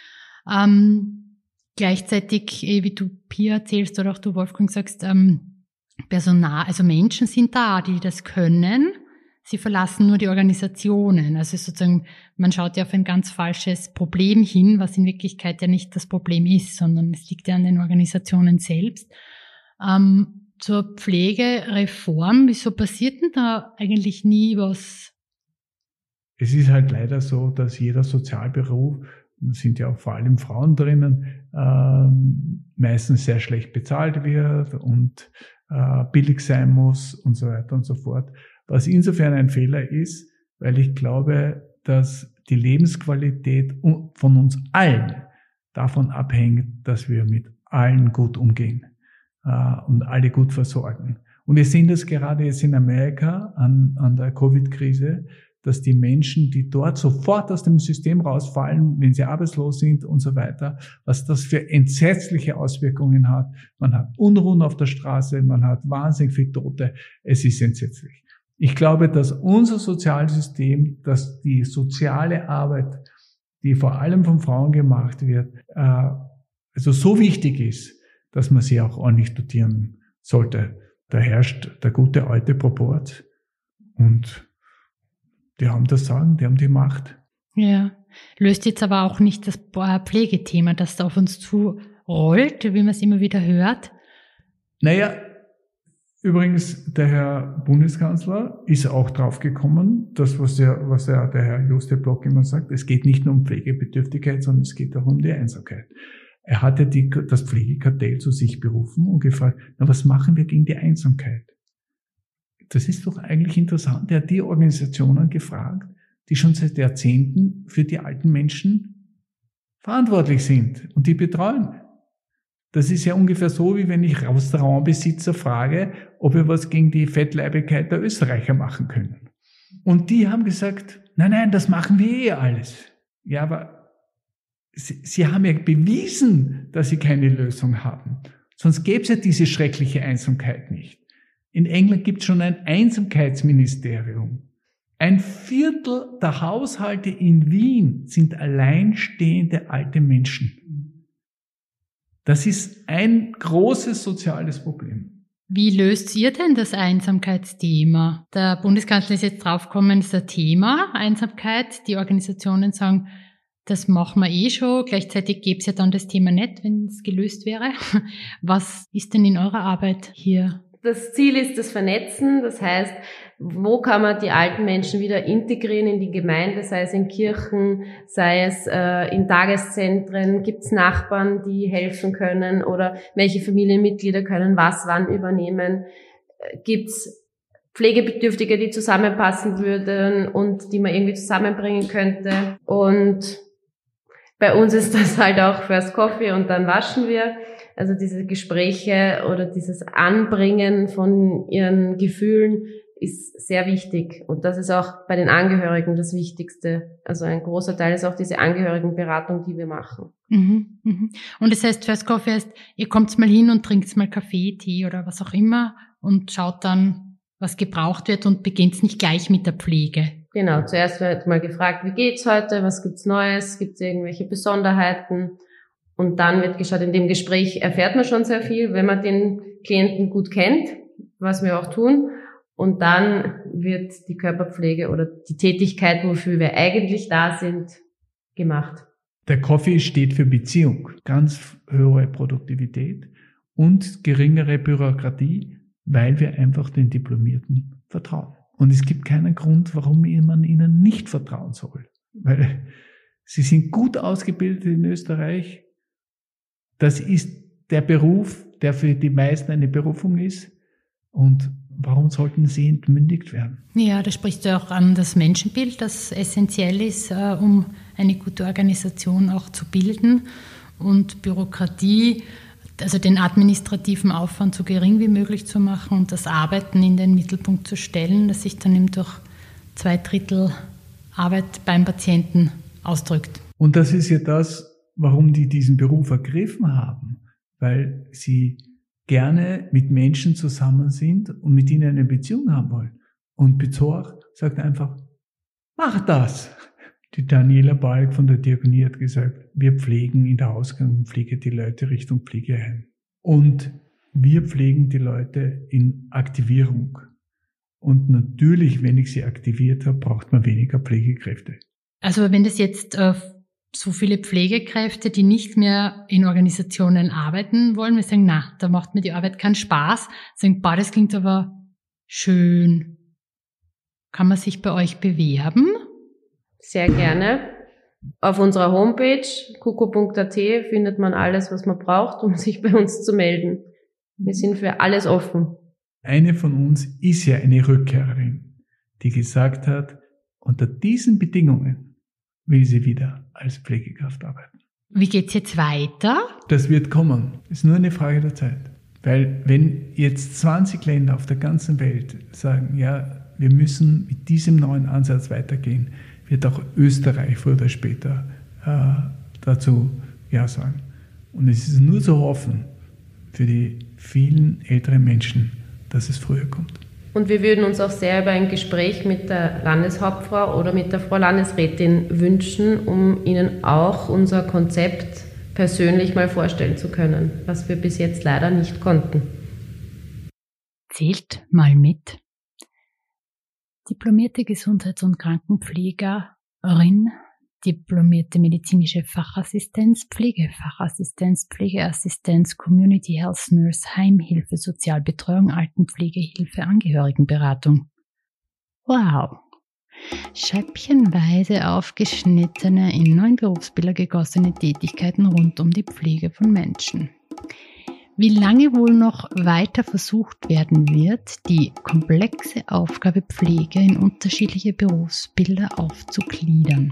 Speaker 1: Gleichzeitig, wie du, Pia, erzählst oder auch du, Wolfgang, sagst, Personal, also Menschen sind da, die das können. Sie verlassen nur die Organisationen. Also sozusagen, man schaut ja auf ein ganz falsches Problem hin, was in Wirklichkeit ja nicht das Problem ist, sondern es liegt ja an den Organisationen selbst. Zur Pflegereform, wieso passiert denn da eigentlich nie was?
Speaker 5: Es ist halt leider so, dass jeder Sozialberuf, sind ja auch vor allem Frauen drinnen, meistens sehr schlecht bezahlt wird und billig sein muss und so weiter und so fort. Was insofern ein Fehler ist, weil ich glaube, dass die Lebensqualität von uns allen davon abhängt, dass wir mit allen gut umgehen und alle gut versorgen. Und wir sehen das gerade jetzt in Amerika an der Covid-Krise, dass die Menschen, die dort sofort aus dem System rausfallen, wenn sie arbeitslos sind und so weiter, was das für entsetzliche Auswirkungen hat. Man hat Unruhen auf der Straße, man hat wahnsinnig viele Tote. Es ist entsetzlich. Ich glaube, dass unser Sozialsystem, dass die soziale Arbeit, die vor allem von Frauen gemacht wird, also so wichtig ist, dass man sie auch ordentlich dotieren sollte. Da herrscht der gute alte Proport und die haben das Sagen, die haben die Macht.
Speaker 1: Ja, löst jetzt aber auch nicht das Pflegethema, das da auf uns zurollt, wie man es immer wieder hört.
Speaker 5: Naja, übrigens, der Herr Bundeskanzler ist auch draufgekommen, das, was der Herr Juste Block immer sagt, es geht nicht nur um Pflegebedürftigkeit, sondern es geht auch um die Einsamkeit. Er hatte das Pflegekartell zu sich berufen und gefragt, na, was machen wir gegen die Einsamkeit? Das ist doch eigentlich interessant. Er hat die Organisationen gefragt, die schon seit Jahrzehnten für die alten Menschen verantwortlich sind und die betreuen. Das ist ja ungefähr so, wie wenn ich Restaurantbesitzer frage, ob wir was gegen die Fettleibigkeit der Österreicher machen können. Und die haben gesagt, nein, das machen wir alles. Ja, aber sie haben ja bewiesen, dass sie keine Lösung haben. Sonst gäbe es ja diese schreckliche Einsamkeit nicht. In England gibt es schon ein Einsamkeitsministerium. 1/4 der Haushalte in Wien sind alleinstehende alte Menschen. Das ist ein großes soziales Problem.
Speaker 1: Wie löst ihr denn das Einsamkeitsthema? Der Bundeskanzler ist jetzt draufgekommen, das ist ein Thema, Einsamkeit. Die Organisationen sagen, das machen wir eh schon. Gleichzeitig gäbe es ja dann das Thema nicht, wenn es gelöst wäre. Was ist denn in eurer Arbeit hier?
Speaker 6: Das Ziel ist das Vernetzen. Das heißt, wo kann man die alten Menschen wieder integrieren in die Gemeinde, sei es in Kirchen, sei es in Tageszentren, gibt es Nachbarn, die helfen können oder welche Familienmitglieder können was wann übernehmen, gibt es Pflegebedürftige, die zusammenpassen würden und die man irgendwie zusammenbringen könnte. Und bei uns ist das halt auch First Coffee und dann waschen wir. Also diese Gespräche oder dieses Anbringen von ihren Gefühlen ist sehr wichtig. Und das ist auch bei den Angehörigen das Wichtigste. Also ein großer Teil ist auch diese Angehörigenberatung, die wir machen.
Speaker 1: Und das heißt, First Coffee heißt, ihr kommt mal hin und trinkt mal Kaffee, Tee oder was auch immer und schaut dann, was gebraucht wird und beginnt nicht gleich mit der Pflege.
Speaker 6: Genau, zuerst wird mal gefragt, wie geht's heute, was gibt's Neues, gibt's irgendwelche Besonderheiten? Und dann wird geschaut, in dem Gespräch erfährt man schon sehr viel, wenn man den Klienten gut kennt, was wir auch tun. Und dann wird die Körperpflege oder die Tätigkeit, wofür wir eigentlich da sind, gemacht.
Speaker 5: Der Coffee steht für Beziehung, ganz hohe Produktivität und geringere Bürokratie, weil wir einfach den Diplomierten vertrauen. Und es gibt keinen Grund, warum man ihnen nicht vertrauen soll. Weil sie sind gut ausgebildet in Österreich. Das ist der Beruf, der für die meisten eine Berufung ist. Und warum sollten sie entmündigt werden?
Speaker 1: Ja, da sprichst du auch an das Menschenbild, das essentiell ist, um eine gute Organisation auch zu bilden. Und Bürokratie, also den administrativen Aufwand so gering wie möglich zu machen und das Arbeiten in den Mittelpunkt zu stellen, das sich dann eben durch 2/3 Arbeit beim Patienten ausdrückt.
Speaker 5: Und das ist ja das, warum die diesen Beruf ergriffen haben, weil sie gerne mit Menschen zusammen sind und mit ihnen eine Beziehung haben wollen. Und Bezorg sagt einfach, mach das. Die Daniela Balk von der Diakonie hat gesagt, wir pflegen in der Ausgangspflege die Leute Richtung Pflegeheim. Und wir pflegen die Leute in Aktivierung. Und natürlich, wenn ich sie aktiviert habe, braucht man weniger Pflegekräfte.
Speaker 1: Also wenn das jetzt so viele Pflegekräfte, die nicht mehr in Organisationen arbeiten wollen, wir sagen, na, da macht mir die Arbeit keinen Spaß, sagen, boah, das klingt aber schön. Kann man sich bei euch bewerben?
Speaker 6: Sehr gerne. Auf unserer Homepage kuko.at findet man alles, was man braucht, um sich bei uns zu melden. Wir sind für alles offen.
Speaker 5: Eine von uns ist ja eine Rückkehrerin, die gesagt hat, unter diesen Bedingungen will sie wieder als Pflegekraft arbeiten.
Speaker 1: Wie geht's jetzt weiter?
Speaker 5: Das wird kommen. Es ist nur eine Frage der Zeit. Weil wenn jetzt 20 Länder auf der ganzen Welt sagen, ja, wir müssen mit diesem neuen Ansatz weitergehen, wird auch Österreich früher oder später dazu Ja sagen. Und es ist nur zu hoffen für die vielen älteren Menschen, dass es früher kommt.
Speaker 6: Und wir würden uns auch sehr über ein Gespräch mit der Landeshauptfrau oder mit der Frau Landesrätin wünschen, um Ihnen auch unser Konzept persönlich mal vorstellen zu können, was wir bis jetzt leider nicht konnten.
Speaker 1: Zählt mal mit. Diplomierte Gesundheits- und Krankenpflegerin, diplomierte medizinische Fachassistenz, Pflegefachassistenz, Pflegeassistenz, Community Health Nurse, Heimhilfe, Sozialbetreuung, Altenpflegehilfe, Angehörigenberatung. Wow! Scheibchenweise aufgeschnittene, in 9 Berufsbilder gegossene Tätigkeiten rund um die Pflege von Menschen. Wie lange wohl noch weiter versucht werden wird, die komplexe Aufgabe Pflege in unterschiedliche Berufsbilder aufzugliedern.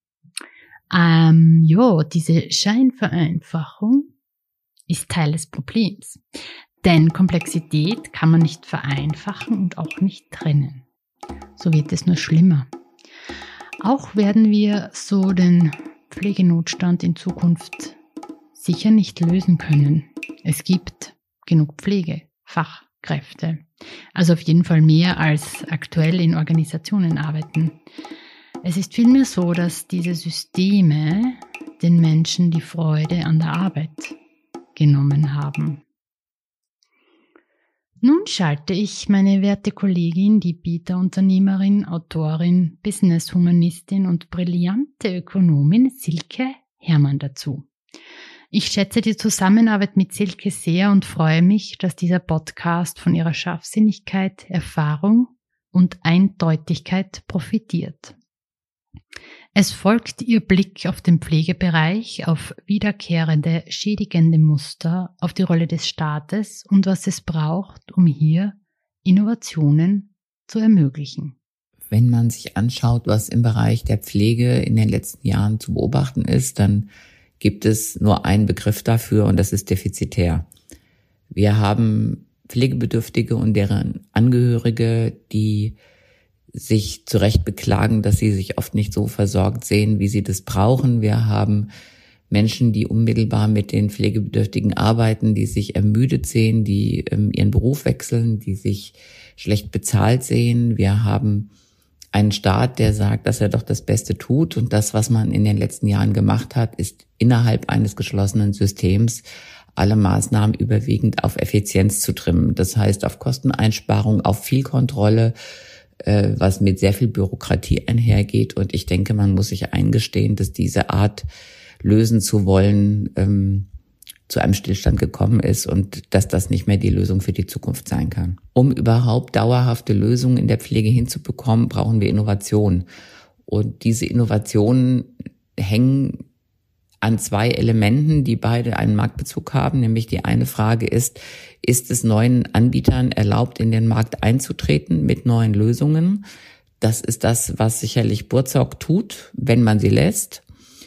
Speaker 1: Diese Scheinvereinfachung ist Teil des Problems. Denn Komplexität kann man nicht vereinfachen und auch nicht trennen. So wird es nur schlimmer. Auch werden wir so den Pflegenotstand in Zukunft sicher nicht lösen können. Es gibt genug Pflegefachkräfte. Also auf jeden Fall mehr als aktuell in Organisationen arbeiten. Es ist vielmehr so, dass diese Systeme den Menschen die Freude an der Arbeit genommen haben. Nun schalte ich meine werte Kollegin, die Beta-Unternehmerin, Autorin, Business-Humanistin und brillante Ökonomin Silke Herrmann dazu. Ich schätze die Zusammenarbeit mit Silke sehr und freue mich, dass dieser Podcast von ihrer Scharfsinnigkeit, Erfahrung und Eindeutigkeit profitiert. Es folgt ihr Blick auf den Pflegebereich, auf wiederkehrende, schädigende Muster, auf die Rolle des Staates und was es braucht, um hier Innovationen zu ermöglichen.
Speaker 7: Wenn man sich anschaut, was im Bereich der Pflege in den letzten Jahren zu beobachten ist, dann gibt es nur einen Begriff dafür und das ist defizitär. Wir haben Pflegebedürftige und deren Angehörige, die sich zu Recht beklagen, dass sie sich oft nicht so versorgt sehen, wie sie das brauchen. Wir haben Menschen, die unmittelbar mit den Pflegebedürftigen arbeiten, die sich ermüdet sehen, die ihren Beruf wechseln, die sich schlecht bezahlt sehen. Wir haben einen Staat, der sagt, dass er doch das Beste tut und das, was man in den letzten Jahren gemacht hat, ist innerhalb eines geschlossenen Systems alle Maßnahmen überwiegend auf Effizienz zu trimmen. Das heißt, auf Kosteneinsparung, auf viel Kontrolle, was mit sehr viel Bürokratie einhergeht. Und ich denke, man muss sich eingestehen, dass diese Art lösen zu wollen zu einem Stillstand gekommen ist und dass das nicht mehr die Lösung für die Zukunft sein kann. Um überhaupt dauerhafte Lösungen in der Pflege hinzubekommen, brauchen wir Innovation. Und diese Innovationen hängen an zwei Elementen, die beide einen Marktbezug haben. Nämlich die eine Frage ist es neuen Anbietern erlaubt, in den Markt einzutreten mit neuen Lösungen? Das ist das, was sicherlich Burzog tut, wenn man sie lässt.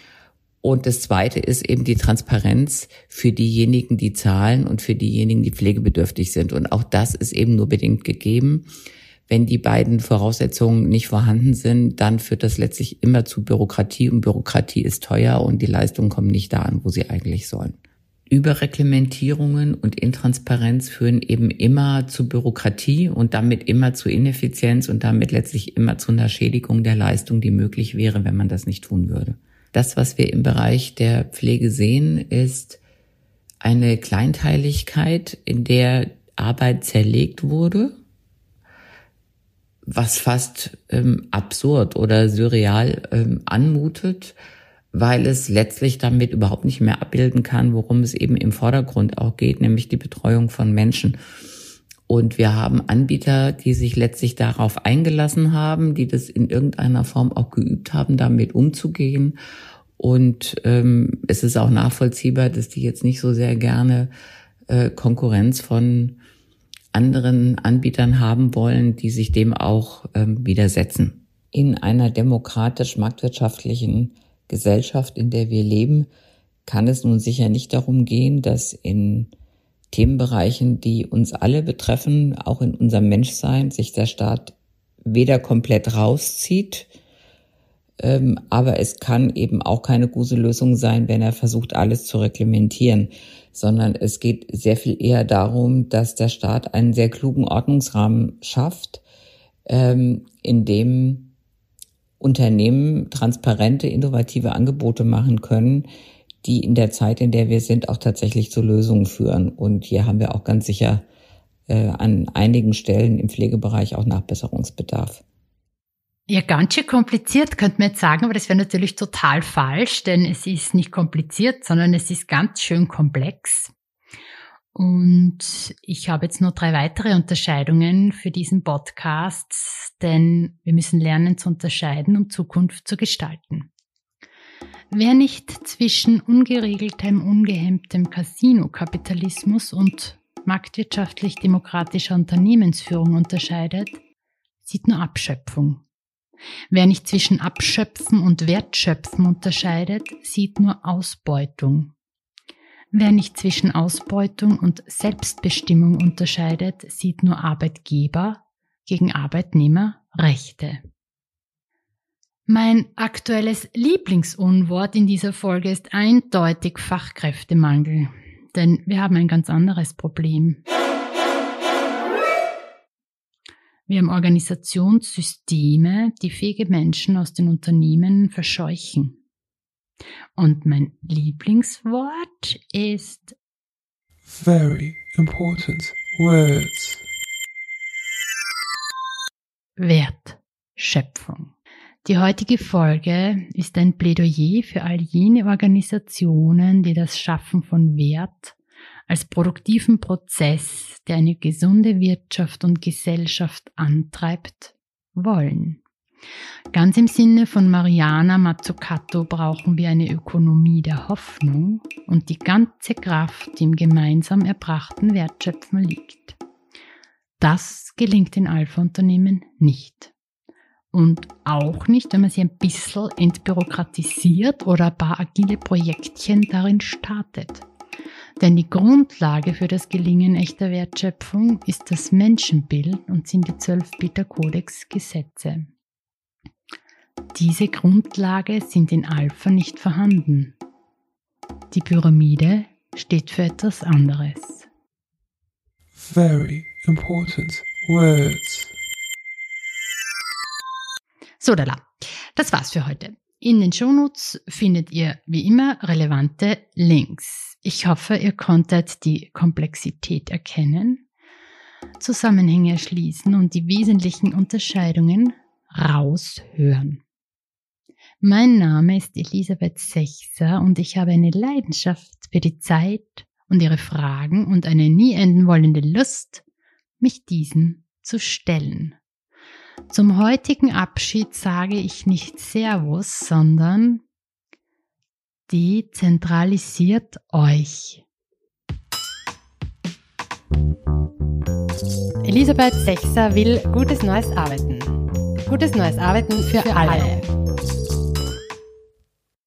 Speaker 7: Und das zweite ist eben die Transparenz für diejenigen, die zahlen und für diejenigen, die pflegebedürftig sind. Und auch das ist eben nur bedingt gegeben. Wenn die beiden Voraussetzungen nicht vorhanden sind, dann führt das letztlich immer zu Bürokratie und Bürokratie ist teuer und die Leistungen kommen nicht da an, wo sie eigentlich sollen. Überreglementierungen und Intransparenz führen eben immer zu Bürokratie und damit immer zu Ineffizienz und damit letztlich immer zu einer Schädigung der Leistung, die möglich wäre, wenn man das nicht tun würde. Das, was wir im Bereich der Pflege sehen, ist eine Kleinteiligkeit, in der Arbeit zerlegt wurde, was fast absurd oder surreal anmutet, weil es letztlich damit überhaupt nicht mehr abbilden kann, worum es eben im Vordergrund auch geht, nämlich die Betreuung von Menschen. Und wir haben Anbieter, die sich letztlich darauf eingelassen haben, die das in irgendeiner Form auch geübt haben, damit umzugehen. Und es ist auch nachvollziehbar, dass die jetzt nicht so sehr gerne Konkurrenz von anderen Anbietern haben wollen, die sich dem auch widersetzen. In einer demokratisch-marktwirtschaftlichen Gesellschaft, in der wir leben, kann es nun sicher nicht darum gehen, dass in Themenbereichen, die uns alle betreffen, auch in unserem Menschsein, sich der Staat weder komplett rauszieht, aber es kann eben auch keine gute Lösung sein, wenn er versucht, alles zu reglementieren, sondern es geht sehr viel eher darum, dass der Staat einen sehr klugen Ordnungsrahmen schafft, in dem Unternehmen transparente, innovative Angebote machen können, die in der Zeit, in der wir sind, auch tatsächlich zu Lösungen führen. Und hier haben wir auch ganz sicher an einigen Stellen im Pflegebereich auch Nachbesserungsbedarf.
Speaker 1: Ja, ganz schön kompliziert, könnte man jetzt sagen, aber das wäre natürlich total falsch, denn es ist nicht kompliziert, sondern es ist ganz schön komplex. Und ich habe jetzt noch 3 weitere Unterscheidungen für diesen Podcast, denn wir müssen lernen zu unterscheiden, um Zukunft zu gestalten. Wer nicht zwischen ungeregeltem, ungehemmtem Casino-Kapitalismus und marktwirtschaftlich-demokratischer Unternehmensführung unterscheidet, sieht nur Abschöpfung. Wer nicht zwischen Abschöpfen und Wertschöpfen unterscheidet, sieht nur Ausbeutung. Wer nicht zwischen Ausbeutung und Selbstbestimmung unterscheidet, sieht nur Arbeitgeber gegen Arbeitnehmerrechte. Mein aktuelles Lieblingsunwort in dieser Folge ist eindeutig Fachkräftemangel, denn wir haben ein ganz anderes Problem. Wir haben Organisationssysteme, die fähige Menschen aus den Unternehmen verscheuchen. Und mein Lieblingswort ist
Speaker 8: very important words.
Speaker 1: Wertschöpfung. Die heutige Folge ist ein Plädoyer für all jene Organisationen, die das Schaffen von Wert als produktiven Prozess, der eine gesunde Wirtschaft und Gesellschaft antreibt, wollen. Ganz im Sinne von Mariana Mazzucato brauchen wir eine Ökonomie der Hoffnung und die ganze Kraft, die im gemeinsam erbrachten Wertschöpfen liegt. Das gelingt in Alpha-Unternehmen nicht. Und auch nicht, wenn man sie ein bisschen entbürokratisiert oder ein paar agile Projektchen darin startet. Denn die Grundlage für das Gelingen echter Wertschöpfung ist das Menschenbild und sind die 12 Peter-Kodex-Gesetze. Diese Grundlage sind in Alpha nicht vorhanden. Die Pyramide steht für etwas anderes.
Speaker 8: Very important words.
Speaker 1: So, das war's für heute. In den Shownotes findet ihr wie immer relevante Links. Ich hoffe, ihr konntet die Komplexität erkennen, Zusammenhänge erschließen und die wesentlichen Unterscheidungen raushören. Mein Name ist Elisabeth Sechser und ich habe eine Leidenschaft für die Zeit und ihre Fragen und eine nie enden wollende Lust, mich diesen zu stellen. Zum heutigen Abschied sage ich nicht Servus, sondern dezentralisiert euch.
Speaker 2: Elisabeth Sechser will gutes neues Arbeiten. Gutes neues Arbeiten für alle.